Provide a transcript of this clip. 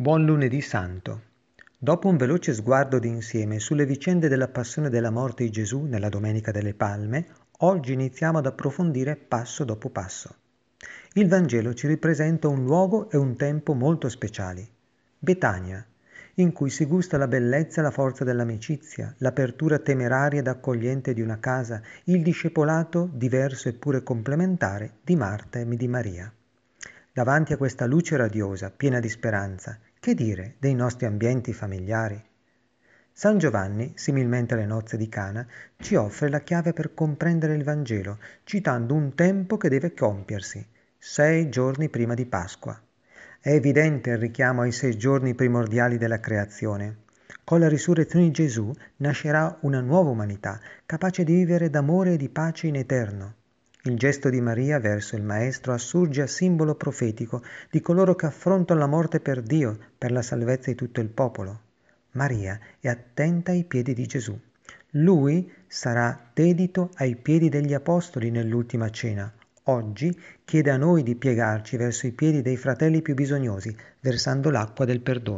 Buon lunedì santo. Dopo un veloce sguardo d'insieme sulle vicende della passione e della morte di Gesù nella Domenica delle Palme, oggi iniziamo ad approfondire passo dopo passo. Il Vangelo ci ripresenta un luogo e un tempo molto speciali. Betania, in cui si gusta la bellezza e la forza dell'amicizia, l'apertura temeraria ed accogliente di una casa, il discepolato diverso eppure complementare di Marta e di Maria. Davanti a questa luce radiosa, piena di speranza, che dire dei nostri ambienti familiari? San Giovanni, similmente alle nozze di Cana, ci offre la chiave per comprendere il Vangelo, citando un tempo che deve compiersi, 6 giorni prima di Pasqua. È evidente il richiamo ai 6 giorni primordiali della creazione. Con la risurrezione di Gesù nascerà una nuova umanità, capace di vivere d'amore e di pace in eterno. Il gesto di Maria verso il Maestro assurge a simbolo profetico di coloro che affrontano la morte per Dio, per la salvezza di tutto il popolo. Maria è attenta ai piedi di Gesù. Lui sarà dedito ai piedi degli apostoli nell'ultima cena. Oggi chiede a noi di piegarci verso i piedi dei fratelli più bisognosi, versando l'acqua del perdono.